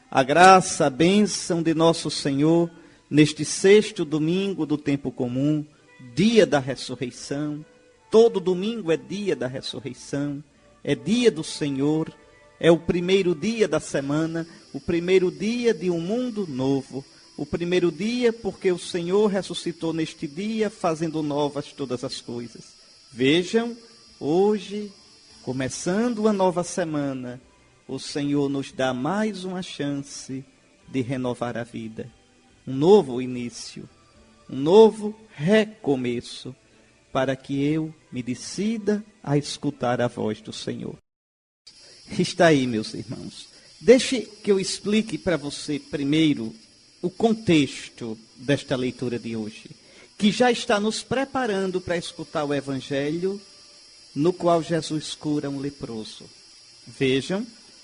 A graça, a bênção de nosso Senhor, neste sexto domingo do tempo comum, dia da ressurreição. Todo domingo é dia da ressurreição, é dia do Senhor, é o primeiro dia da semana, o primeiro dia de um mundo novo, o primeiro dia porque o Senhor ressuscitou neste dia, fazendo novas todas as coisas. Vejam, hoje, começando uma nova semana, o Senhor nos dá mais uma chance de renovar a vida. Um novo início, um novo recomeço, para que eu me decida a escutar a voz do Senhor. Está aí, meus irmãos. Deixe que eu explique para você primeiro o contexto desta leitura de hoje, que já está nos preparando para escutar o Evangelho, no qual Jesus cura um leproso. Vejam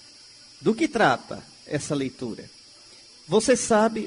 do que trata essa leitura. Você sabe,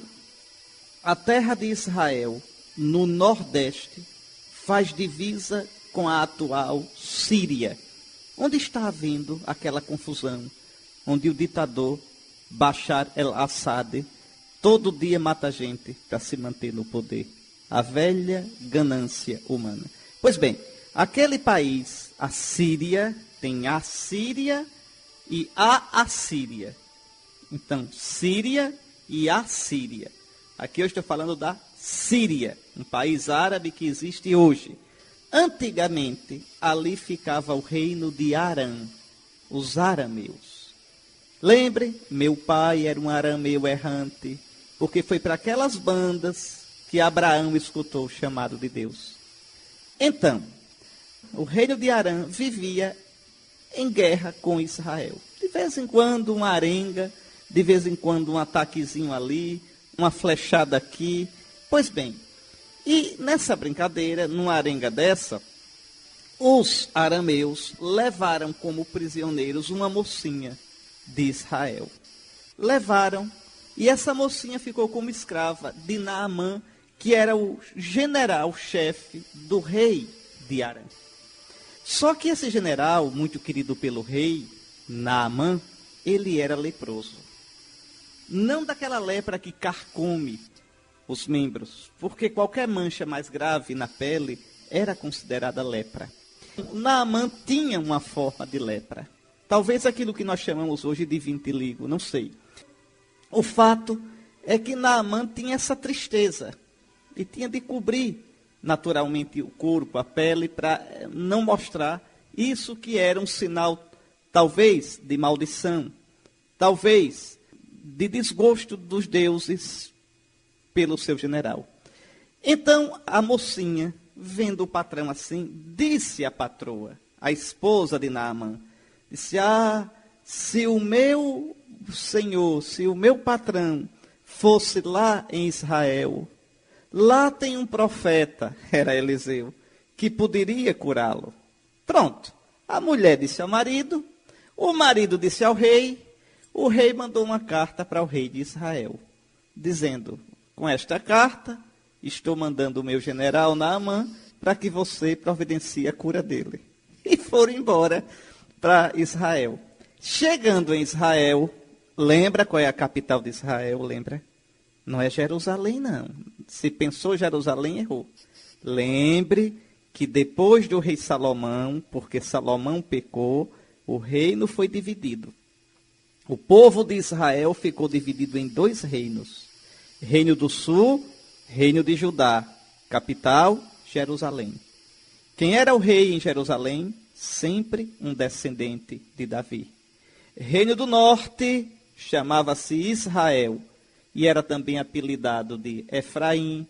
a terra de Israel, no nordeste, faz divisa com a atual Síria, onde está havendo aquela confusão, onde o ditador Bashar el-Assad todo dia mata gente para se manter no poder. A velha ganância humana. Pois bem, aquele país, a Síria, tem a Síria e a Assíria. Então, Síria e a Síria. Aqui eu estou falando da Síria, um país árabe que existe hoje. Antigamente, ali ficava o reino de Arã, os arameus. Lembre, meu pai era um arameu errante, porque foi para aquelas bandas que Abraão escutou o chamado de Deus. Então, o reino de Arã vivia em guerra com Israel. De vez em quando uma arenga, de vez em quando um ataquezinho ali, uma flechada aqui. Pois bem, e nessa brincadeira, numa arenga dessa, os arameus levaram como prisioneiros uma mocinha de Israel. Levaram, e essa mocinha ficou como escrava de Naamã, que era o general-chefe do rei de Arã. Só que esse general, muito querido pelo rei, Naamã, ele era leproso. Não daquela lepra que carcome os membros, porque qualquer mancha mais grave na pele era considerada lepra. Naamã tinha uma forma de lepra. Talvez aquilo que nós chamamos hoje de vitiligo, não sei. O fato é que Naamã tinha essa tristeza e tinha de cobrir naturalmente o corpo, a pele, para não mostrar isso que era um sinal, talvez, de maldição, talvez de desgosto dos deuses pelo seu general. Então, a mocinha, vendo o patrão assim, disse à patroa, a esposa de Naamã, disse, se o meu senhor, se o meu patrão fosse lá em Israel, lá tem um profeta, era Eliseu, que poderia curá-lo. Pronto, a mulher disse ao marido, o marido disse ao rei, o rei mandou uma carta para o rei de Israel, dizendo, com esta carta, estou mandando o meu general Naamã para que você providencie a cura dele. E foram embora para Israel. Chegando em Israel, lembra qual é a capital de Israel, lembra? Não é Jerusalém, não. Se pensou Jerusalém, errou. Lembre que depois do rei Salomão, porque Salomão pecou, o reino foi dividido. O povo de Israel ficou dividido em 2 reinos. Reino do Sul, reino de Judá. Capital, Jerusalém. Quem era o rei em Jerusalém? Sempre um descendente de Davi. Reino do Norte, chamava-se Israel. E era também apelidado de Efraim.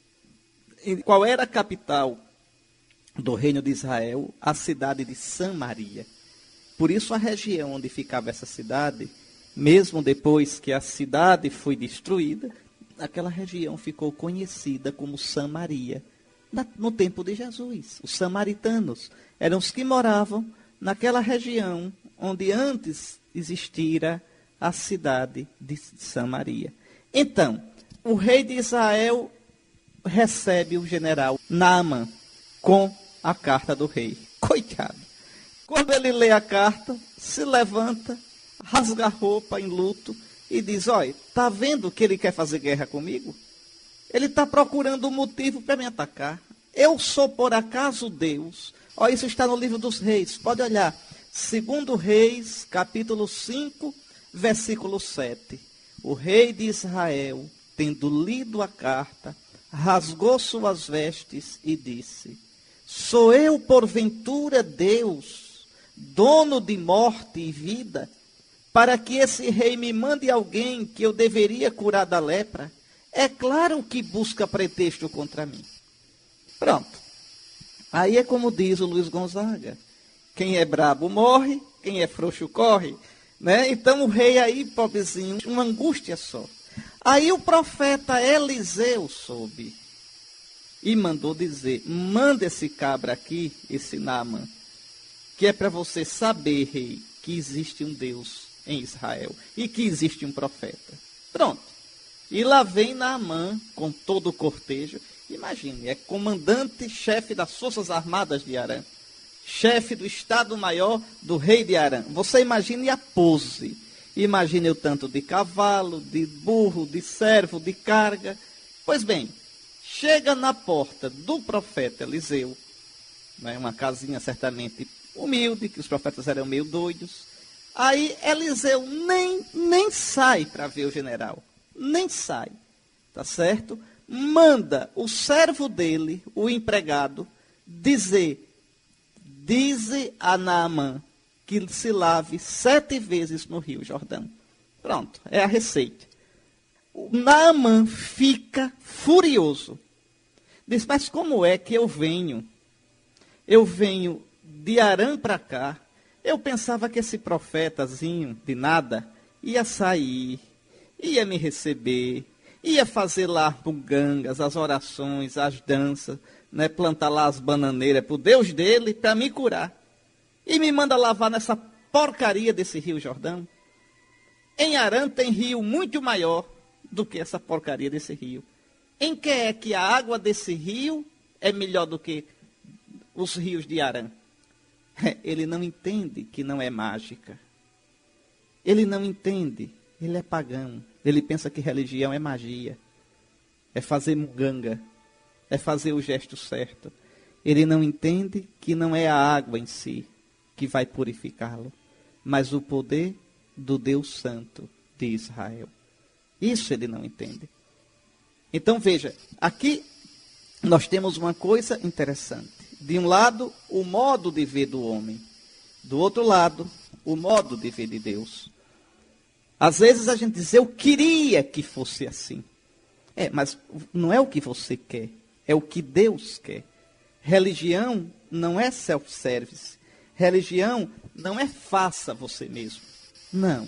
E qual era a capital do reino de Israel? A cidade de Samaria. Por isso a região onde ficava essa cidade, mesmo depois que a cidade foi destruída, aquela região ficou conhecida como Samaria. No tempo de Jesus, os samaritanos eram os que moravam naquela região onde antes existira a cidade de Samaria. Então, o rei de Israel recebe o general Naamã com a carta do rei. Coitado. Quando ele lê a carta, se levanta, rasga a roupa em luto e diz, olha, está vendo que ele quer fazer guerra comigo? Ele está procurando um motivo para me atacar. Eu sou por acaso Deus? Olha, isso está no livro dos Reis, pode olhar. 2 Reis, capítulo 5, versículo 7. O rei de Israel, tendo lido a carta, rasgou suas vestes e disse, sou eu porventura Deus, dono de morte e vida, para que esse rei me mande alguém que eu deveria curar da lepra? É claro que busca pretexto contra mim. Pronto. Aí é como diz o Luiz Gonzaga, quem é brabo morre, quem é frouxo corre. Né? Então o rei aí, pobrezinho, uma angústia só. Aí o profeta Eliseu soube e mandou dizer, manda esse cabra aqui, esse Naamã, que é para você saber, rei, que existe um Deus em Israel e que existe um profeta. Pronto. E lá vem Naamã com todo o cortejo. Imagine, é comandante-chefe das Forças Armadas de Arã. Chefe do Estado-Maior do rei de Arã. Você imagine a pose. Imagine o tanto de cavalo, de burro, de servo, de carga. Pois bem, chega na porta do profeta Eliseu, né, uma casinha certamente humilde, que os profetas eram meio doidos. Aí Eliseu nem sai para ver o general. Nem sai, tá certo? Manda o servo dele, o empregado, dize a Naamã que se lave 7 vezes no Rio Jordão. Pronto, é a receita. O Naamã fica furioso. Diz, mas como é que eu venho de Arã para cá, eu pensava que esse profetazinho de nada ia sair, ia me receber, ia fazer lá as bugangas, as orações, as danças, né, plantar lá as bananeiras para o Deus dele, para me curar. E me manda lavar nessa porcaria desse Rio Jordão. Em Arã tem rio muito maior do que essa porcaria desse rio. Em que é que a água desse rio é melhor do que os rios de Arã? Ele não entende que não é mágica. Ele não entende. Ele é pagão. Ele pensa que religião é magia. É fazer muganga. É fazer o gesto certo. Ele não entende que não é a água em si que vai purificá-lo, mas o poder do Deus Santo de Israel. Isso ele não entende. Então veja, aqui nós temos uma coisa interessante. De um lado, o modo de ver do homem. Do outro lado, o modo de ver de Deus. Às vezes a gente diz, eu queria que fosse assim. Mas não é o que você quer, é o que Deus quer. Religião não é self-service. Religião não é faça você mesmo. Não.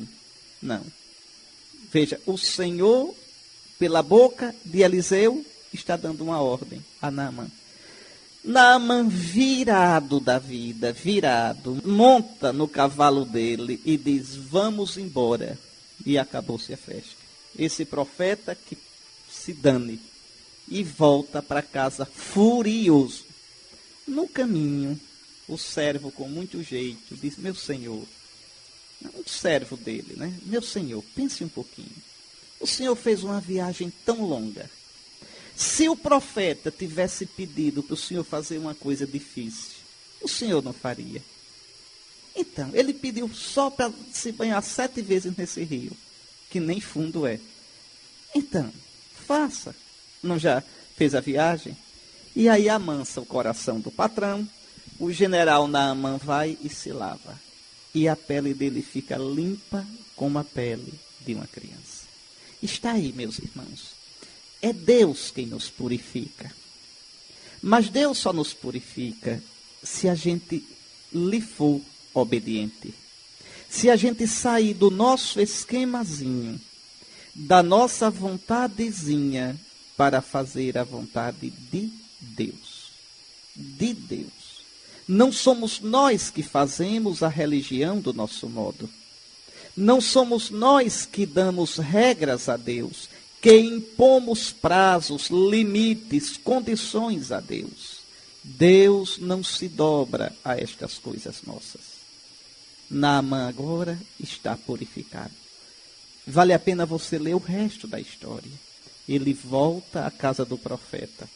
Veja, o Senhor, pela boca de Eliseu, está dando uma ordem a Naamã. Naamã, virado da vida, monta no cavalo dele e diz, vamos embora. E acabou-se a festa. Esse profeta que se dane. E volta para casa furioso. No caminho, o servo com muito jeito diz, meu senhor, um servo dele, né? Meu senhor, pense um pouquinho. O senhor fez uma viagem tão longa. Se o profeta tivesse pedido para o senhor fazer uma coisa difícil, o senhor não faria. Então, ele pediu só para se banhar 7 vezes nesse rio, que nem fundo é. Então, faça. Não já fez a viagem? E aí amansa o coração do patrão, o general Naamã vai e se lava. E a pele dele fica limpa como a pele de uma criança. Está aí, meus irmãos. É Deus quem nos purifica. Mas Deus só nos purifica se a gente lhe for obediente. Se a gente sair do nosso esquemazinho, da nossa vontadezinha, para fazer a vontade de Deus. De Deus. Não somos nós que fazemos a religião do nosso modo. Não somos nós que damos regras a Deus, que impomos prazos, limites, condições a Deus. Deus não se dobra a estas coisas nossas. Naamã agora está purificado. Vale a pena você ler o resto da história. Ele volta à casa do profeta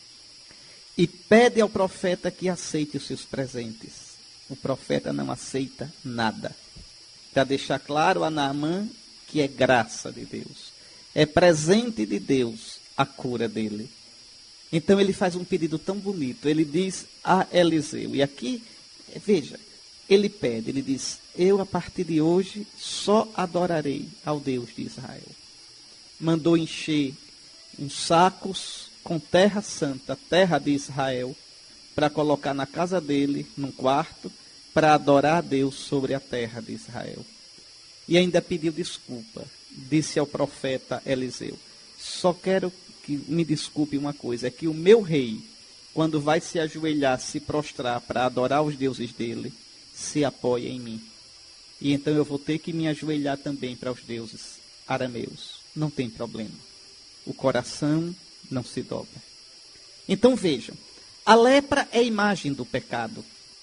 e pede ao profeta que aceite os seus presentes. O profeta não aceita nada. Para deixar claro a Naamã que é graça de Deus. É presente de Deus a cura dele. Então ele faz um pedido tão bonito. Ele diz a Eliseu. E aqui, veja, ele pede, ele diz: eu a partir de hoje só adorarei ao Deus de Israel. Mandou encher uns sacos com terra santa, terra de Israel, para colocar na casa dele, num quarto, para adorar a Deus sobre a terra de Israel. E ainda pediu desculpa. Disse ao profeta Eliseu: só quero que me desculpe uma coisa, é que o meu rei, quando vai se ajoelhar, se prostrar para adorar os deuses dele, se apoia em mim. E então eu vou ter que me ajoelhar também para os deuses arameus. Não tem problema. O coração não se dobra. Então vejam, a lepra é a imagem do pecado.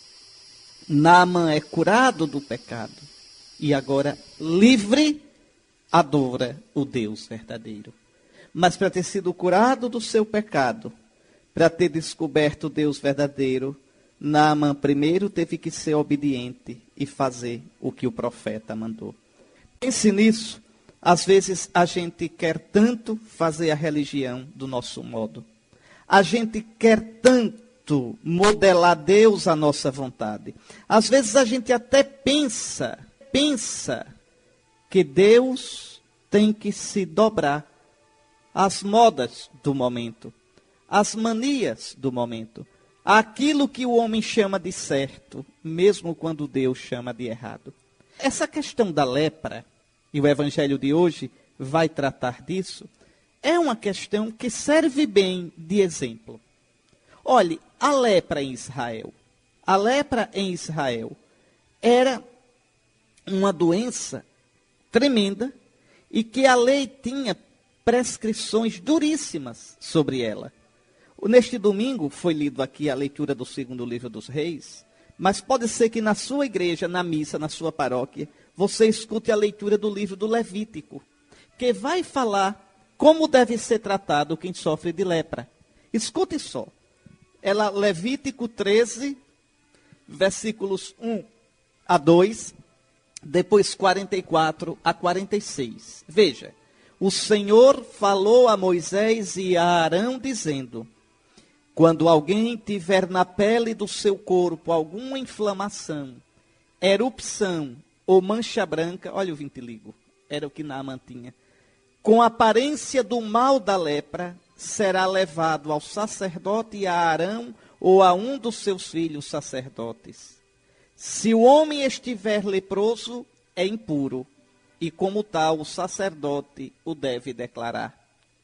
Naamã é curado do pecado. E agora, livre, adora o Deus verdadeiro. Mas para ter sido curado do seu pecado, para ter descoberto o Deus verdadeiro, Naamã primeiro teve que ser obediente e fazer o que o profeta mandou. Pense nisso. Às vezes a gente quer tanto fazer a religião do nosso modo. A gente quer tanto modelar Deus à nossa vontade. Às vezes a gente até pensa que Deus tem que se dobrar às modas do momento, às manias do momento, àquilo que o homem chama de certo, mesmo quando Deus chama de errado. Essa questão da lepra, e o evangelho de hoje vai tratar disso, é uma questão que serve bem de exemplo. Olhe, a lepra em Israel era uma doença tremenda e que a lei tinha prescrições duríssimas sobre ela. Neste domingo foi lido aqui a leitura do 2º livro dos Reis, mas pode ser que na sua igreja, na missa, na sua paróquia, você escute a leitura do livro do Levítico, que vai falar como deve ser tratado quem sofre de lepra. Escute só. Ela, Levítico 13, versículos 1 a 2, depois 44 a 46. Veja, o Senhor falou a Moisés e a Arão dizendo: quando alguém tiver na pele do seu corpo alguma inflamação, erupção ou mancha branca, olha o vitiligo, era o que Naamã tinha, com aparência do mal da lepra, será levado ao sacerdote, a Arão ou a um dos seus filhos sacerdotes. Se o homem estiver leproso, é impuro, e como tal o sacerdote o deve declarar.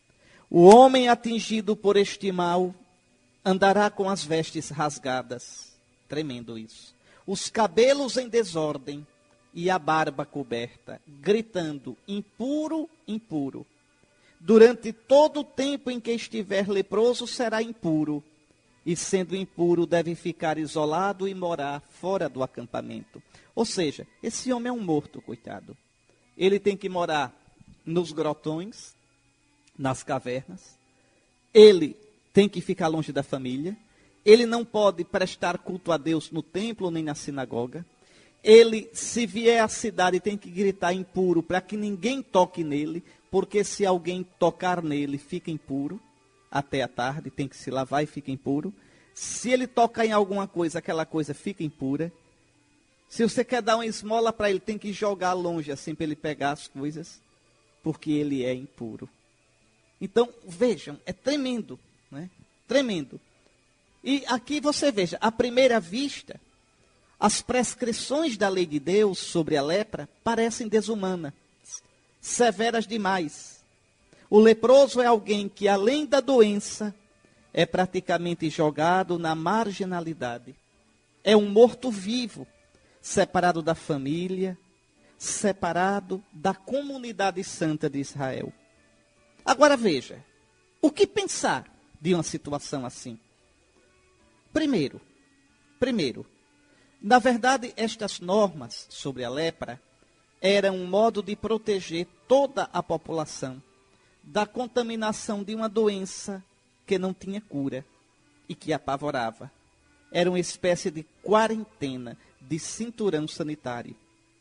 O homem atingido por este mal andará com as vestes rasgadas, tremendo isso, os cabelos em desordem e a barba coberta, gritando: impuro, impuro. Durante todo o tempo em que estiver leproso, será impuro, e sendo impuro, deve ficar isolado e morar fora do acampamento. Ou seja, esse homem é um morto, coitado. Ele tem que morar nos grotões, nas cavernas. Ele tem que ficar longe da família. Ele não pode prestar culto a Deus no templo nem na sinagoga. Ele, se vier à cidade, tem que gritar impuro para que ninguém toque nele, porque se alguém tocar nele, fica impuro. Até a tarde, tem que se lavar e fica impuro. Se ele tocar em alguma coisa, aquela coisa fica impura. Se você quer dar uma esmola para ele, tem que jogar longe, assim, para ele pegar as coisas, porque ele é impuro. Então, vejam, é tremendo, né? Tremendo. E aqui você veja, à primeira vista, as prescrições da lei de Deus sobre a lepra parecem desumanas, severas demais. O leproso é alguém que, além da doença, é praticamente jogado na marginalidade. É um morto-vivo, separado da família, separado da comunidade santa de Israel. Agora veja, o que pensar de uma situação assim? Primeiro, na verdade, estas normas sobre a lepra era um modo de proteger toda a população da contaminação de uma doença que não tinha cura e que apavorava. Era uma espécie de quarentena, de cinturão sanitário.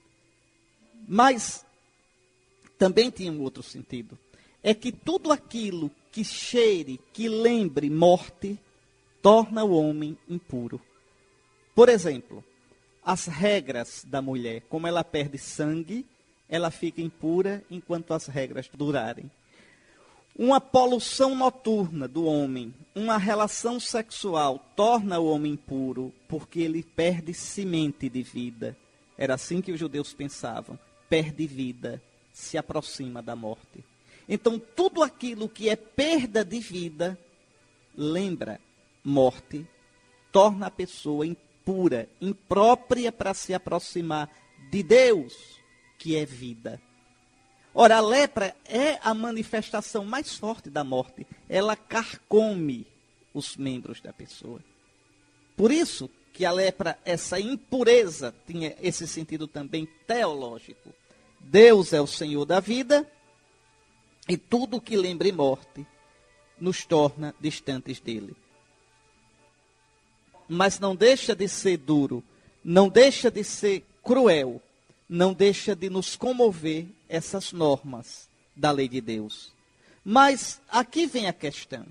Mas também tinha um outro sentido. É que tudo aquilo que cheire, que lembre morte, torna o homem impuro. Por exemplo, as regras da mulher, como ela perde sangue, ela fica impura enquanto as regras durarem. Uma poluição noturna do homem, uma relação sexual, torna o homem impuro, porque ele perde semente de vida. Era assim que os judeus pensavam. Perde vida, se aproxima da morte. Então, tudo aquilo que é perda de vida, lembra morte, torna a pessoa impura, imprópria para se aproximar de Deus, que é vida. Ora, a lepra é a manifestação mais forte da morte. Ela carcome os membros da pessoa. Por isso que a lepra, essa impureza, tinha esse sentido também teológico. Deus é o Senhor da vida e tudo que lembre morte nos torna distantes dele. Mas não deixa de ser duro, não deixa de ser cruel, não deixa de nos comover essas normas da lei de Deus. Mas aqui vem a questão.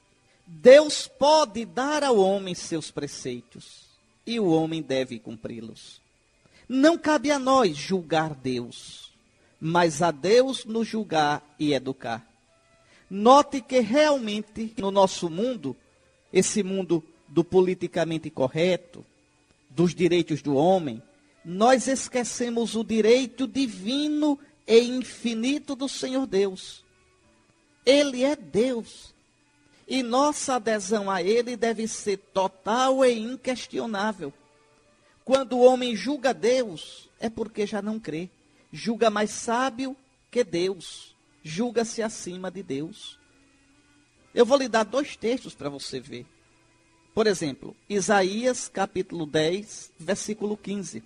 Deus pode dar ao homem seus preceitos e o homem deve cumpri-los. Não cabe a nós julgar Deus, mas a Deus nos julgar e educar. Note que realmente no nosso mundo, esse mundo do politicamente correto, dos direitos do homem, nós esquecemos o direito divino e infinito do Senhor Deus. Ele é Deus. E nossa adesão a Ele deve ser total e inquestionável. Quando o homem julga Deus, é porque já não crê. Julga mais sábio que Deus. Julga-se acima de Deus. Eu vou lhe dar 2 textos para você ver. Por exemplo, Isaías capítulo 10, versículo 15.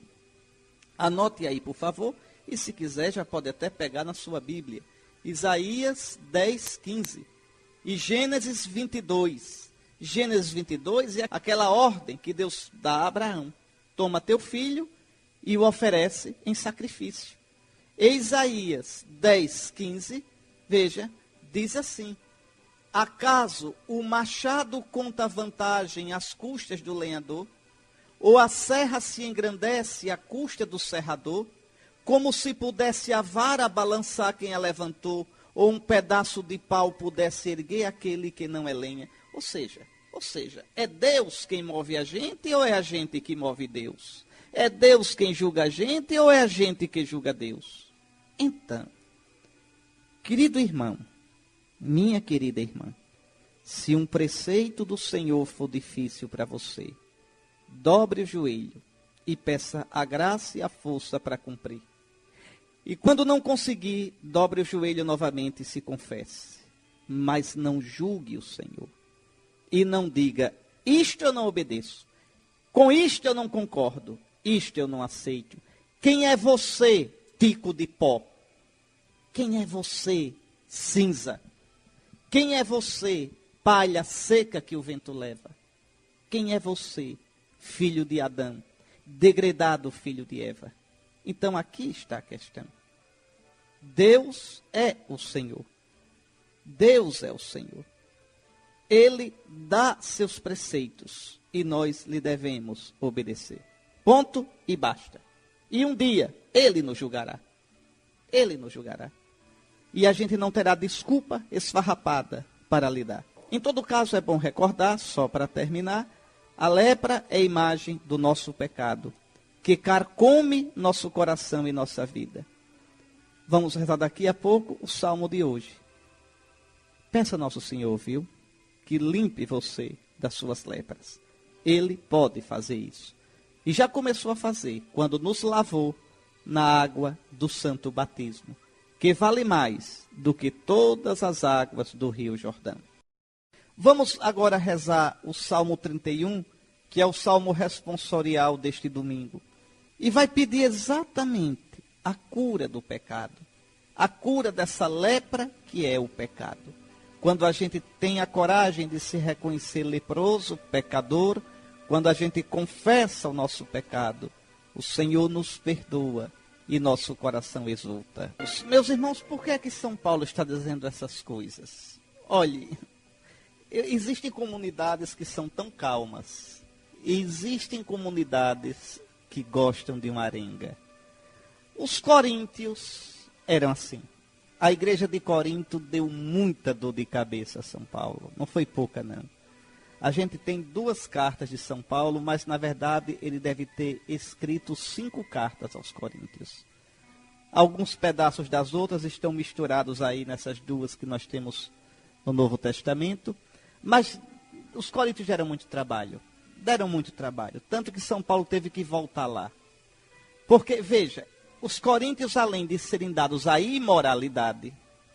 Anote aí, por favor, e se quiser já pode até pegar na sua Bíblia. Isaías 10, 15. E Gênesis 22. Gênesis 22 é aquela ordem que Deus dá a Abraão. Toma teu filho e o oferece em sacrifício. E Isaías 10, 15, veja, diz assim: acaso o machado conta vantagem às custas do lenhador? Ou a serra se engrandece à custa do serrador? Como se pudesse a vara balançar quem a levantou, ou um pedaço de pau pudesse erguer aquele que não é lenha. Ou seja, é Deus quem move a gente ou é a gente que move Deus? É Deus quem julga a gente ou é a gente que julga Deus? Então, querido irmão, minha querida irmã, se um preceito do Senhor for difícil para você, dobre o joelho e peça a graça e a força para cumprir. E quando não conseguir, dobre o joelho novamente e se confesse. Mas não julgue o Senhor. E não diga, isto eu não obedeço. Com isto eu não concordo. Isto eu não aceito. Quem é você, tico de pó? Quem é você, cinza? Quem é você, palha seca que o vento leva? Quem é você, filho de Adão, degradado filho de Eva? Então aqui está a questão. Deus é o Senhor. Deus é o Senhor. Ele dá seus preceitos e nós lhe devemos obedecer. Ponto e basta. E um dia Ele nos julgará. Ele nos julgará. E a gente não terá desculpa esfarrapada para lidar. Em todo caso, é bom recordar, só para terminar, a lepra é a imagem do nosso pecado, que carcome nosso coração e nossa vida. Vamos rezar daqui a pouco o salmo de hoje. Peça nosso Senhor, viu, que limpe você das suas lepras. Ele pode fazer isso. E já começou a fazer quando nos lavou na água do santo batismo, que vale mais do que todas as águas do Rio Jordão. Vamos agora rezar o Salmo 31, que é o salmo responsorial deste domingo. E vai pedir exatamente a cura do pecado, a cura dessa lepra que é o pecado. Quando a gente tem a coragem de se reconhecer leproso, pecador, quando a gente confessa o nosso pecado, o Senhor nos perdoa e nosso coração exulta. Meus irmãos, por que é que São Paulo está dizendo essas coisas? Olhe, existem comunidades que são tão calmas, e existem comunidades que gostam de uma arenga. Os coríntios eram assim. A igreja de Corinto deu muita dor de cabeça a São Paulo. Não foi pouca, não. A gente tem 2 cartas de São Paulo, mas, na verdade, ele deve ter escrito 5 cartas aos coríntios. Alguns pedaços das outras estão misturados aí nessas 2 que nós temos no Novo Testamento. Mas os coríntios deram muito trabalho. Tanto que São Paulo teve que voltar lá. Porque, veja, os coríntios, além de serem dados à imoralidade,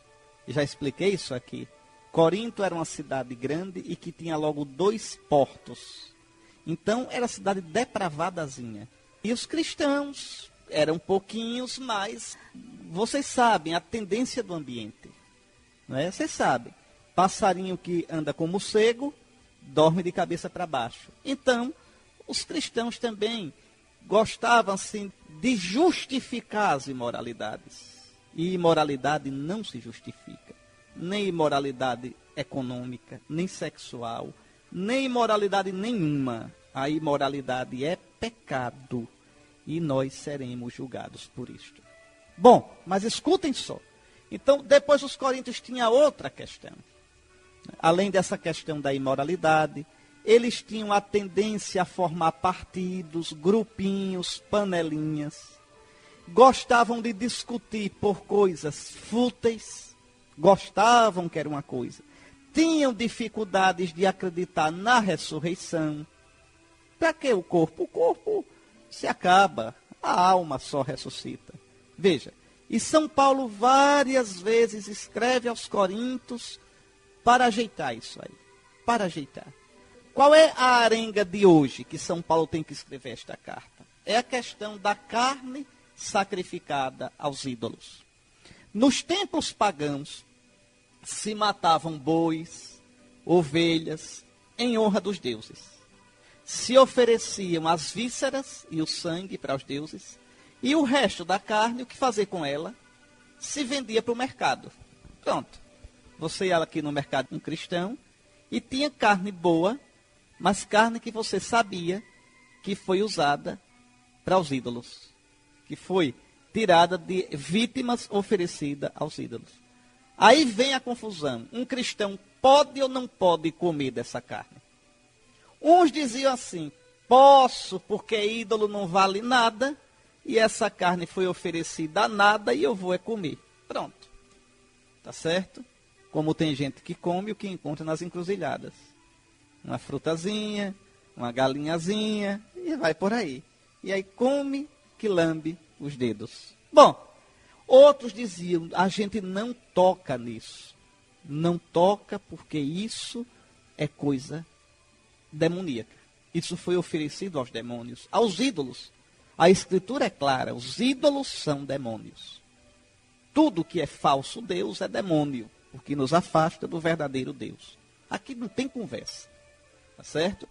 já expliquei isso aqui, Corinto era uma cidade grande e que tinha logo 2 portos. Então, era uma cidade depravadazinha. E os cristãos eram pouquinhos, mas vocês sabem a tendência do ambiente. Não é? Vocês sabem. Passarinho que anda como cego, dorme de cabeça para baixo. Então, os cristãos também gostavam assim, de justificar as imoralidades. E imoralidade não se justifica. Nem imoralidade econômica, nem sexual, nem imoralidade nenhuma. A imoralidade é pecado. E nós seremos julgados por isto. Bom, mas escutem só. Então, depois os coríntios tinham outra questão. Além dessa questão da imoralidade, eles tinham a tendência a formar partidos, grupinhos, panelinhas. Gostavam de discutir por coisas fúteis. Gostavam que era uma coisa. Tinham dificuldades de acreditar na ressurreição. Para que o corpo? O corpo se acaba, a alma só ressuscita. Veja, e São Paulo várias vezes escreve aos Coríntios para ajeitar isso aí. Para ajeitar. Qual é a arenga de hoje que São Paulo tem que escrever esta carta? É a questão da carne sacrificada aos ídolos. Nos templos pagãos, se matavam bois, ovelhas, em honra dos deuses. Se ofereciam as vísceras e o sangue para os deuses, e o resto da carne, o que fazer com ela? Se vendia para o mercado. Pronto. Você ia aqui no mercado um cristão e tinha carne boa, mas carne que você sabia que foi usada para os ídolos. Que foi tirada de vítimas oferecidas aos ídolos. Aí vem a confusão. Um cristão pode ou não pode comer dessa carne? Uns diziam assim, posso porque ídolo não vale nada e essa carne foi oferecida a nada e eu vou comer. Pronto. Tá certo? Como tem gente que come o que encontra nas encruzilhadas. Uma frutazinha, uma galinhazinha, e vai por aí. E aí come que lambe os dedos. Bom, outros diziam, a gente não toca nisso. Não toca porque isso é coisa demoníaca. Isso foi oferecido aos demônios, aos ídolos. A Escritura é clara, os ídolos são demônios. Tudo que é falso Deus é demônio, porque nos afasta do verdadeiro Deus. Aqui não tem conversa, tá certo?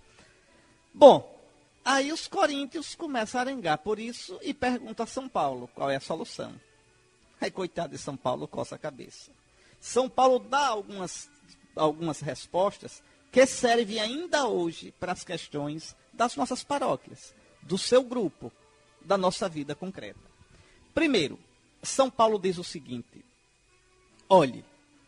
Bom, aí os coríntios começam a arengar por isso e perguntam a São Paulo qual é a solução. Aí, coitado de São Paulo, coça a cabeça. São Paulo dá algumas respostas que servem ainda hoje para as questões das nossas paróquias, do seu grupo, da nossa vida concreta. Primeiro, São Paulo diz o seguinte, olhe,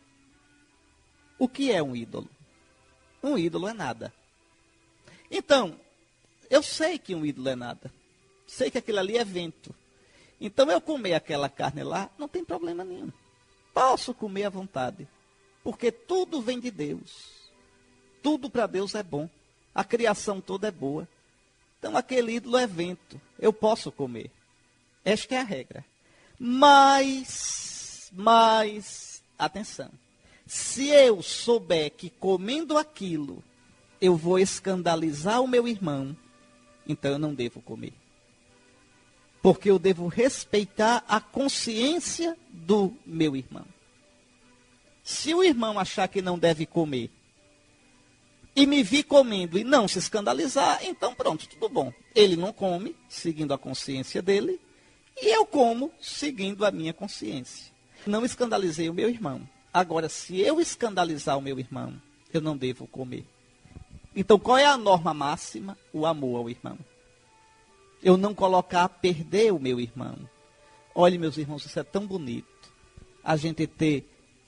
o que é um ídolo? Um ídolo é nada. Então, eu sei que um ídolo é nada. Sei que aquilo ali é vento. Então, eu comer aquela carne lá, não tem problema nenhum. Posso comer à vontade. Porque tudo vem de Deus. Tudo para Deus é bom. A criação toda é boa. Então, aquele ídolo é vento. Eu posso comer. Esta é a regra. Mas, atenção. Se eu souber que comendo aquilo, eu vou escandalizar o meu irmão, então eu não devo comer. Porque eu devo respeitar a consciência do meu irmão. Se o irmão achar que não deve comer, e me vir comendo e não se escandalizar, então pronto, tudo bom. Ele não come, seguindo a consciência dele, e eu como, seguindo a minha consciência. Não escandalizei o meu irmão. Agora, se eu escandalizar o meu irmão, eu não devo comer. Então, qual é a norma máxima? O amor ao irmão. Eu não colocar a perder o meu irmão. Olhe, meus irmãos, isso é tão bonito. A gente ter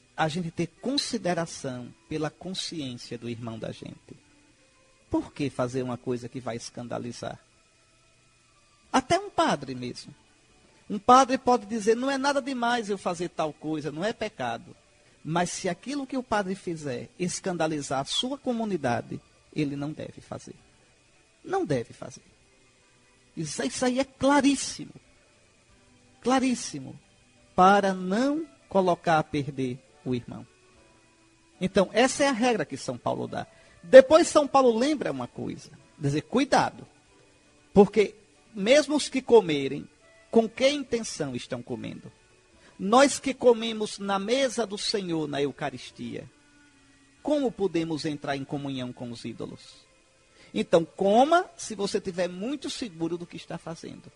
consideração pela consciência do irmão da gente. Por que fazer uma coisa que vai escandalizar? Até um padre mesmo. Um padre pode dizer, não é nada demais eu fazer tal coisa, não é pecado. Mas se aquilo que o padre fizer escandalizar a sua comunidade, ele não deve fazer. Não deve fazer. Isso aí é claríssimo. Claríssimo. Para não colocar a perder o irmão. Então, essa é a regra que São Paulo dá. Depois, São Paulo lembra uma coisa. Dizer, cuidado. Porque mesmo os que comerem, com que intenção estão comendo? Nós que comemos na mesa do Senhor, na Eucaristia, como podemos entrar em comunhão com os ídolos? Então, coma se você estiver muito seguro do que está fazendo.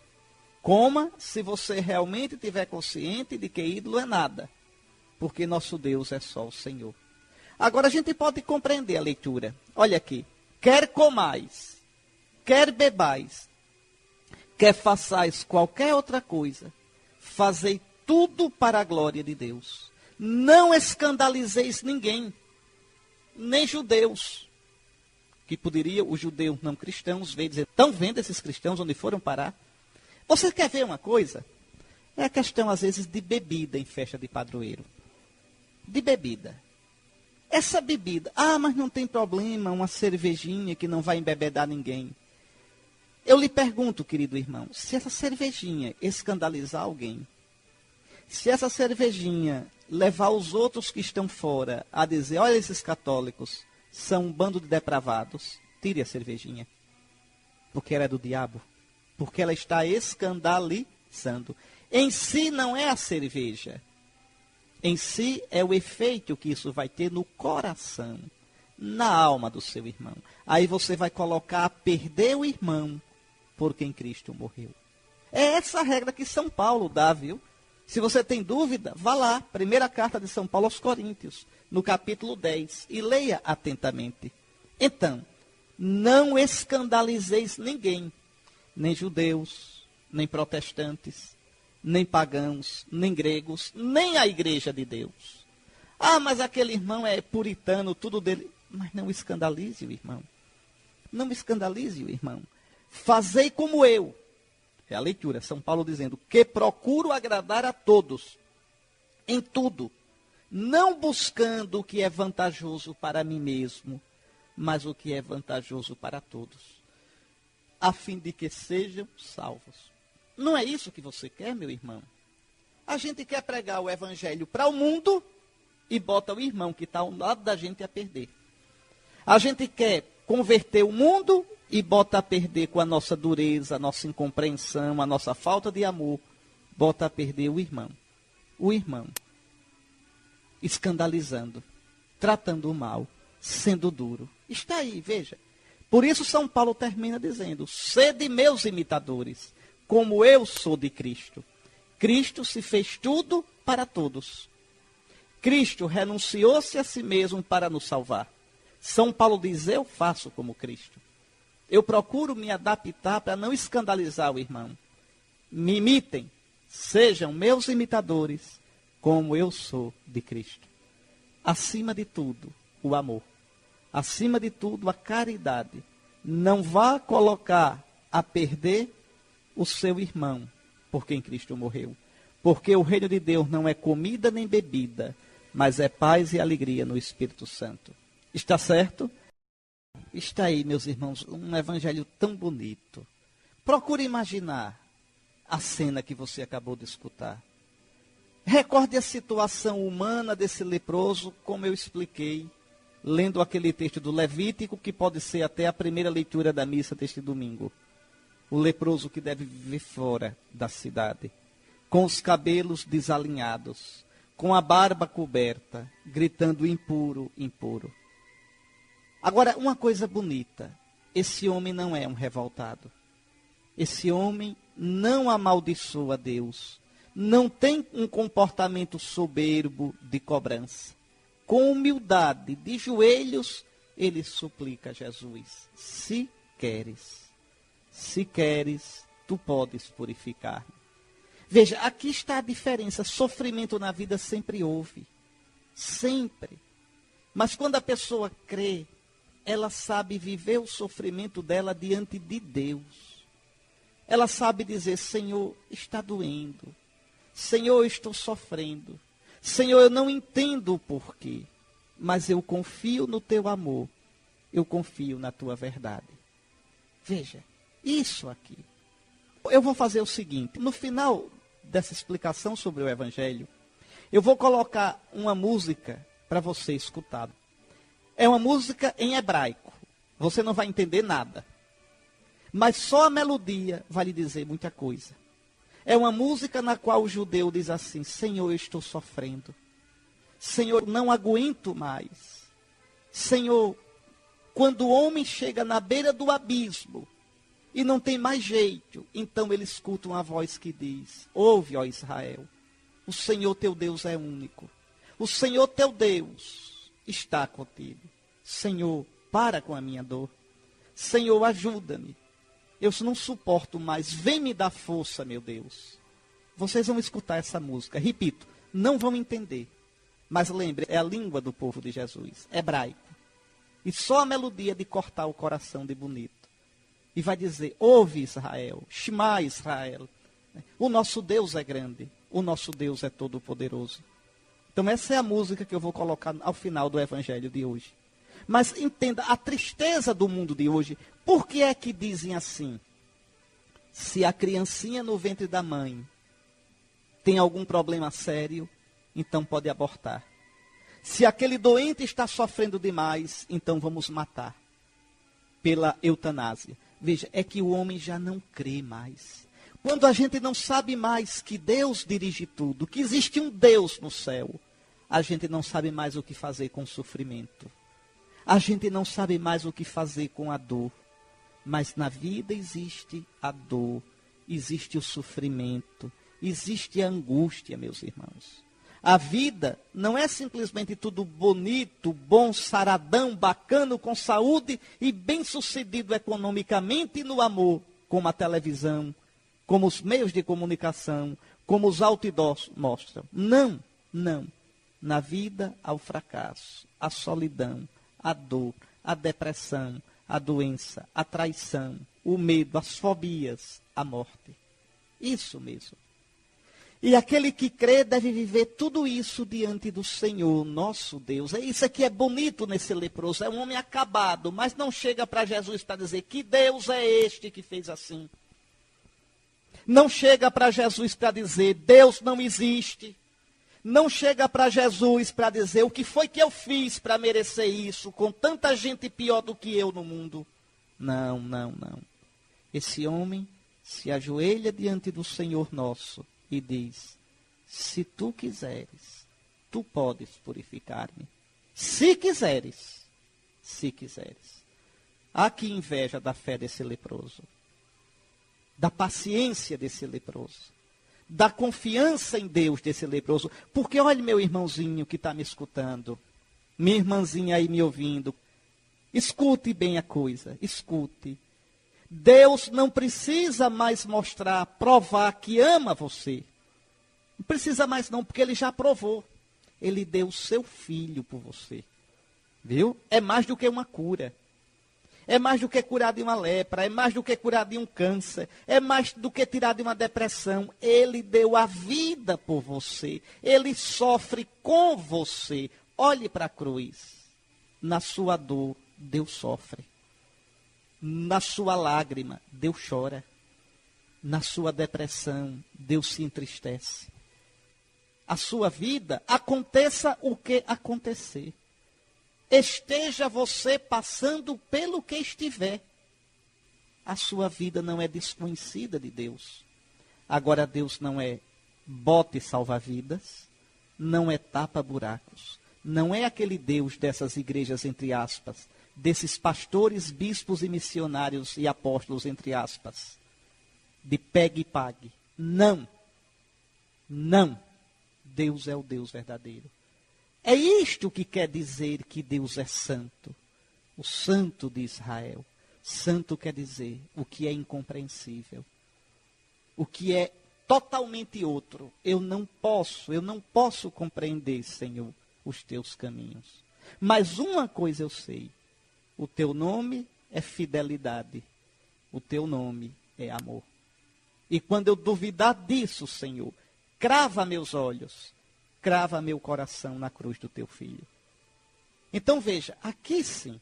Coma se você realmente estiver consciente de que ídolo é nada. Porque nosso Deus é só o Senhor. Agora a gente pode compreender a leitura. Olha aqui. Quer comais, quer bebais, quer façais qualquer outra coisa, fazei tudo para a glória de Deus. Não escandalizeis ninguém, nem judeus. Que poderia os judeus não cristãos ver e dizer, estão vendo esses cristãos onde foram parar? Você quer ver uma coisa? É a questão, às vezes, de bebida em festa de padroeiro. De bebida. Essa bebida, mas não tem problema, uma cervejinha que não vai embebedar ninguém. Eu lhe pergunto, querido irmão, se essa cervejinha escandalizar alguém, se essa cervejinha levar os outros que estão fora a dizer, olha esses católicos, são um bando de depravados, tire a cervejinha. Porque ela é do diabo. Porque ela está escandalizando. Em si não é a cerveja. Em si é o efeito que isso vai ter no coração, na alma do seu irmão. Aí você vai colocar a perder o irmão por quem Cristo morreu. É essa a regra que São Paulo dá, viu? Se você tem dúvida, vá lá, primeira carta de São Paulo aos Coríntios, no capítulo 10, e leia atentamente. Então, não escandalizeis ninguém, nem judeus, nem protestantes, nem pagãos, nem gregos, nem a igreja de Deus. Mas aquele irmão é puritano, tudo dele. Mas não escandalize o irmão. Não escandalize o irmão. Fazei como eu. É a leitura, São Paulo dizendo, que procuro agradar a todos, em tudo, não buscando o que é vantajoso para mim mesmo, mas o que é vantajoso para todos, a fim de que sejam salvos. Não é isso que você quer, meu irmão? A gente quer pregar o evangelho para o mundo e bota o irmão que está ao lado da gente a perder. A gente quer converter o mundo e bota a perder com a nossa dureza, a nossa incompreensão, a nossa falta de amor, bota a perder o irmão. O irmão, escandalizando, tratando mal, sendo duro. Está aí, veja. Por isso São Paulo termina dizendo, sede meus imitadores, como eu sou de Cristo. Cristo se fez tudo para todos. Cristo renunciou-se a si mesmo para nos salvar. São Paulo diz, eu faço como Cristo. Eu procuro me adaptar para não escandalizar o irmão. Me imitem, sejam meus imitadores, como eu sou de Cristo. Acima de tudo, o amor. Acima de tudo, a caridade. Não vá colocar a perder o seu irmão por quem Cristo morreu. Porque o reino de Deus não é comida nem bebida, mas é paz e alegria no Espírito Santo. Está certo? Está aí, meus irmãos, um evangelho tão bonito. Procure imaginar a cena que você acabou de escutar. Recorde a situação humana desse leproso, como eu expliquei, lendo aquele texto do Levítico, que pode ser até a primeira leitura da missa deste domingo. o leproso que deve viver fora da cidade, com os cabelos desalinhados, com a barba coberta, gritando impuro, impuro. Agora, uma coisa bonita, esse homem não é um revoltado. Esse homem não amaldiçoa Deus, não tem um comportamento soberbo de cobrança. Com humildade, de joelhos, ele suplica a Jesus: se queres, tu podes purificar-me. Veja, aqui está a diferença. Sofrimento na vida sempre houve. Sempre. Mas quando a pessoa crê, ela sabe viver o sofrimento dela diante de Deus. Ela sabe dizer: Senhor, está doendo. Senhor, eu estou sofrendo. Senhor, eu não entendo o porquê. Mas eu confio no teu amor. Eu confio na tua verdade. Veja, isso aqui. Eu vou fazer o seguinte. No final dessa explicação sobre o Evangelho, eu vou colocar uma música para você escutar. É uma música em hebraico. Você não vai entender nada. Mas só a melodia vai lhe dizer muita coisa. É uma música na qual o judeu diz assim: Senhor, eu estou sofrendo. Senhor, não aguento mais. Senhor, quando o homem chega na beira do abismo e não tem mais jeito, então ele escuta uma voz que diz: ouve, ó Israel, o Senhor teu Deus é único. O Senhor teu Deus está contigo. Senhor, para com a minha dor. Senhor, ajuda-me. Eu não suporto mais. Vem me dar força, meu Deus. Vocês vão escutar essa música. Repito, não vão entender. Mas lembre, é a língua do povo de Jesus, hebraico. E só a melodia de cortar o coração de bonito. E vai dizer: ouve Israel, Shema Israel. O nosso Deus é grande, o nosso Deus é todo poderoso. Então essa é a música que eu vou colocar ao final do Evangelho de hoje. Mas entenda a tristeza do mundo de hoje. Por que é que dizem assim? Se a criancinha no ventre da mãe tem algum problema sério, então pode abortar. Se aquele doente está sofrendo demais, então vamos matar pela eutanásia. Veja, é que o homem já não crê mais. Quando a gente não sabe mais que Deus dirige tudo, que existe um Deus no céu, a gente não sabe mais o que fazer com o sofrimento. A gente não sabe mais o que fazer com a dor. Mas na vida existe a dor, existe o sofrimento, existe a angústia, meus irmãos. A vida não é simplesmente tudo bonito, bom, saradão, bacana, com saúde e bem-sucedido economicamente e no amor, como a televisão, como os meios de comunicação, como os outdoors mostram. Não, não. Na vida há o fracasso, a solidão, a dor, a depressão, a doença, a traição, o medo, as fobias, a morte. Isso mesmo. E aquele que crê deve viver tudo isso diante do Senhor, nosso Deus. É isso que é bonito nesse leproso. É um homem acabado, mas não chega para Jesus para dizer: que Deus é este que fez assim? Não chega para Jesus para dizer: Deus não existe. Não chega para Jesus para dizer: o que foi que eu fiz para merecer isso, com tanta gente pior do que eu no mundo. Não, não, não. Esse homem se ajoelha diante do Senhor nosso e diz: se tu quiseres, tu podes purificar-me. Se quiseres, se quiseres. Há que inveja da fé desse leproso, da paciência desse leproso, da confiança em Deus desse leproso. Porque olha, meu irmãozinho que está me escutando, minha irmãzinha aí me ouvindo, escute bem a coisa, escute. Deus não precisa mais mostrar, provar que ama você. Não precisa mais não, porque Ele já provou. Ele deu o seu filho por você. Viu? É mais do que uma cura. É mais do que curar de uma lepra, é mais do que curar de um câncer, é mais do que tirar de uma depressão. Ele deu a vida por você. Ele sofre com você. Olhe para a cruz. Na sua dor, Deus sofre. Na sua lágrima, Deus chora. Na sua depressão, Deus se entristece. A sua vida, aconteça o que acontecer. Esteja você passando pelo que estiver. a sua vida não é desconhecida de Deus. Agora, Deus não é bote salva-vidas, não é tapa-buracos, não é aquele Deus dessas igrejas, entre aspas, desses pastores, bispos e missionários e apóstolos, entre aspas, de pegue e pague. Não. Não. Deus é o Deus verdadeiro. É isto que quer dizer que Deus é santo. O santo de Israel. Santo quer dizer o que é incompreensível. O que é totalmente outro. Eu não posso compreender, Senhor, os teus caminhos. Mas uma coisa eu sei. O teu nome é fidelidade. O teu nome é amor. E quando eu duvidar disso, Senhor, crava meus olhos, crava meu coração na cruz do teu filho. Então veja, aqui sim.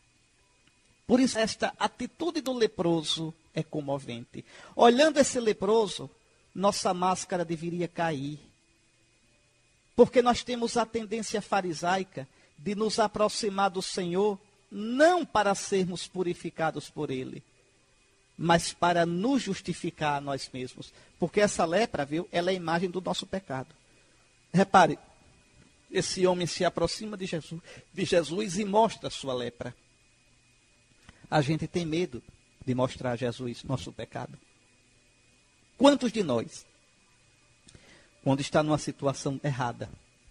Por isso esta atitude do leproso é comovente. Olhando esse leproso, nossa máscara deveria cair. Porque nós temos a tendência farisaica de nos aproximar do Senhor, não para sermos purificados por Ele, mas para nos justificar a nós mesmos. Porque essa lepra, viu, ela é a imagem do nosso pecado. Repare, esse homem se aproxima de Jesus e mostra a sua lepra. A gente tem medo de mostrar a Jesus nosso pecado. Quantos de nós, quando está numa situação errada,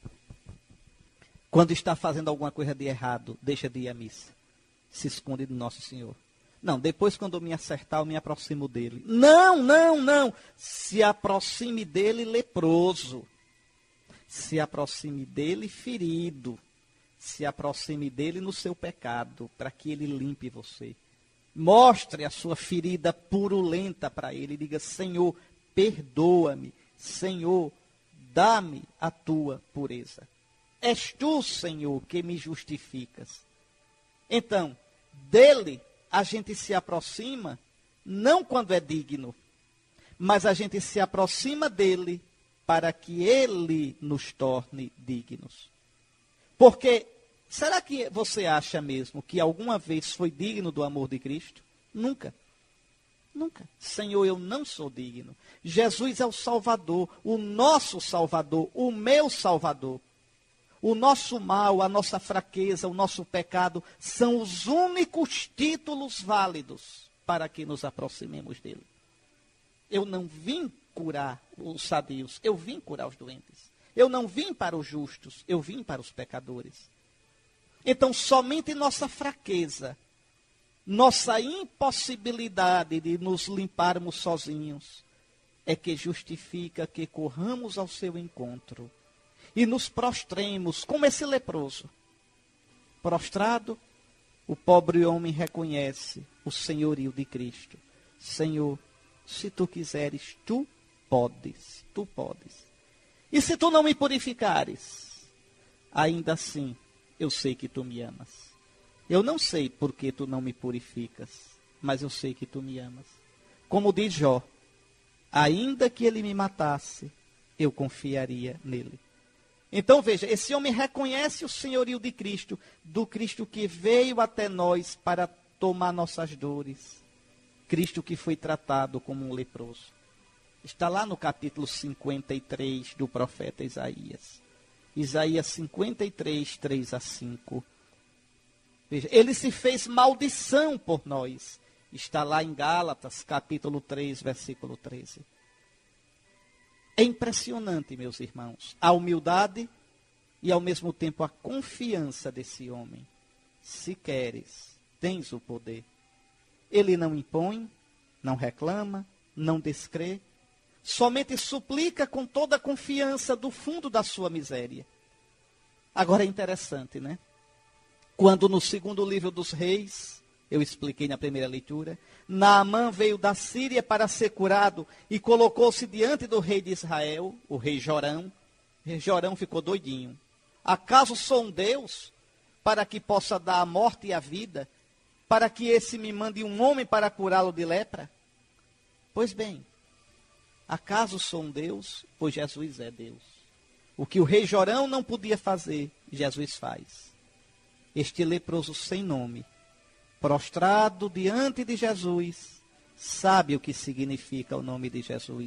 quando está fazendo alguma coisa de errado, deixa de ir à missa, se esconde do nosso Senhor? Não, depois quando eu me acertar, eu me aproximo dele. Não. Se aproxime dele leproso. Se aproxime dele ferido. Se aproxime dele no seu pecado, para que ele limpe você. Mostre a sua ferida purulenta para ele. Diga, Senhor, perdoa-me. Senhor, dá-me a tua pureza. És tu, Senhor, que me justificas. Então, dele a gente se aproxima, não quando é digno, mas a gente se aproxima dele para que ele nos torne dignos. Porque, será que você acha mesmo que alguma vez foi digno do amor de Cristo? Nunca. Nunca. Senhor, eu não sou digno. Jesus é o Salvador, o nosso Salvador, o meu Salvador. O nosso mal, a nossa fraqueza, o nosso pecado são os únicos títulos válidos para que nos aproximemos dele. Eu não vim curar os sadios, eu vim curar os doentes. Eu não vim para os justos, eu vim para os pecadores. Então, somente nossa fraqueza, nossa impossibilidade de nos limparmos sozinhos, é que justifica que corramos ao seu encontro e nos prostremos como esse leproso. Prostrado, o pobre homem reconhece o senhorio de Cristo. Senhor, se tu quiseres, tu podes, tu podes. E se tu não me purificares, ainda assim, eu sei que tu me amas. Eu não sei por que tu não me purificas, mas eu sei que tu me amas. Como diz Jó, ainda que ele me matasse, eu confiaria nele. Então veja, esse homem reconhece o senhorio de Cristo, do Cristo que veio até nós para tomar nossas dores. Cristo que foi tratado como um leproso. Está lá no capítulo 53 do profeta Isaías. Isaías 53, 3 a 5. Veja, ele se fez maldição por nós. Está lá em Gálatas, capítulo 3, versículo 13. É impressionante, meus irmãos, a humildade e ao mesmo tempo a confiança desse homem. Se queres, tens o poder. Ele não impõe, não reclama, não descrê, somente suplica com toda a confiança do fundo da sua miséria. Agora é interessante, né? Quando no segundo livro dos Reis, eu expliquei na primeira leitura, Naamã veio da Síria para ser curado e colocou-se diante do rei de Israel, o rei Jorão. O rei Jorão ficou doidinho. Acaso sou um Deus para que possa dar a morte e a vida, para que esse me mande um homem para curá-lo de lepra? Pois bem, acaso sou um Deus? Pois Jesus é Deus. O que o rei Jorão não podia fazer, Jesus faz. Este leproso sem nome, prostrado diante de Jesus, sabe o que significa o nome de Jesus.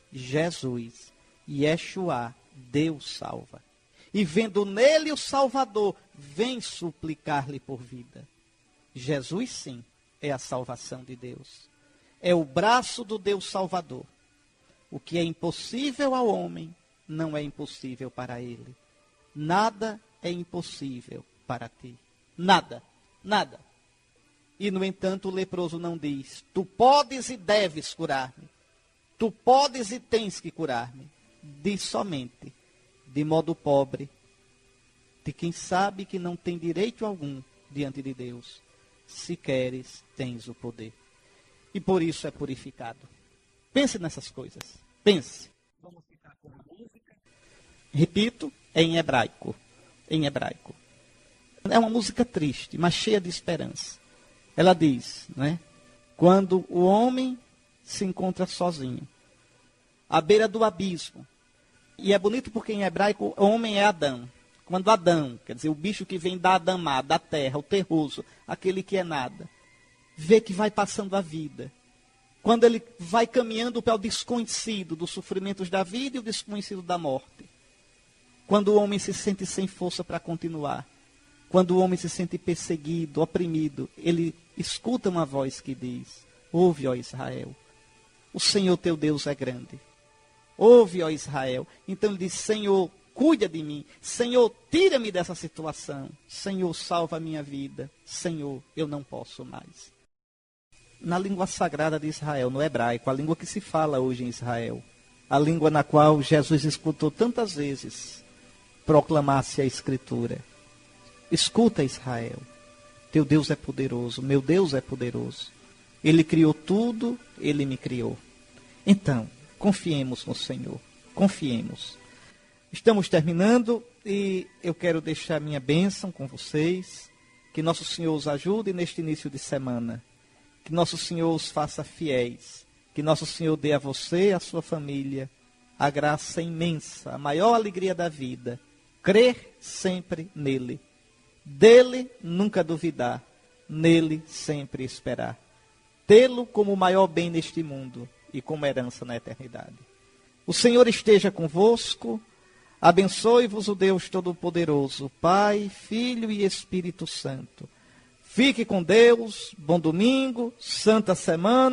Jesus, Yeshua, Deus salva. E vendo nele o Salvador, vem suplicar-lhe por vida. Jesus, sim, é a salvação de Deus. É o braço do Deus Salvador. O que é impossível ao homem, não é impossível para ele. Nada é impossível para ti. Nada, nada. E, no entanto, o leproso não diz: tu podes e deves curar-me. Tu podes e tens que curar-me. Diz somente, de modo pobre, de quem sabe que não tem direito algum diante de Deus: se queres, tens o poder. E por isso é purificado. Pense nessas coisas. Pense. Vamos ficar com a música. Repito, é em hebraico. Em hebraico. É uma música triste, mas cheia de esperança. Ela diz, né? Quando o homem se encontra sozinho, à beira do abismo. E é bonito porque em hebraico o homem é Adão. Quando Adão, quer dizer, o bicho que vem da Adamá, da terra, o terroso, aquele que é nada, vê que vai passando a vida. Quando ele vai caminhando para o desconhecido dos sofrimentos da vida e o desconhecido da morte. Quando o homem se sente sem força para continuar. Quando o homem se sente perseguido, oprimido, ele escuta uma voz que diz: ouve, ó Israel, o Senhor teu Deus é grande. Ouve, ó Israel. Então ele diz: Senhor, cuida de mim. Senhor, tira-me dessa situação. Senhor, salva a minha vida. Senhor, eu não posso mais. Na língua sagrada de Israel, no hebraico, a língua que se fala hoje em Israel, a língua na qual Jesus escutou tantas vezes proclamar-se a Escritura. Escuta, Israel, teu Deus é poderoso, meu Deus é poderoso. Ele criou tudo, ele me criou. Então, confiemos no Senhor, confiemos. Estamos terminando e eu quero deixar minha bênção com vocês. Que nosso Senhor os ajude neste início de semana. Que nosso Senhor os faça fiéis. Que nosso Senhor dê a você e a sua família a graça imensa, a maior alegria da vida. Crer sempre nele. Dele nunca duvidar. Nele sempre esperar. Tê-lo como o maior bem neste mundo e como herança na eternidade. O Senhor esteja convosco. Abençoe-vos o Deus Todo-Poderoso, Pai, Filho e Espírito Santo. Fique com Deus, bom domingo, santa semana.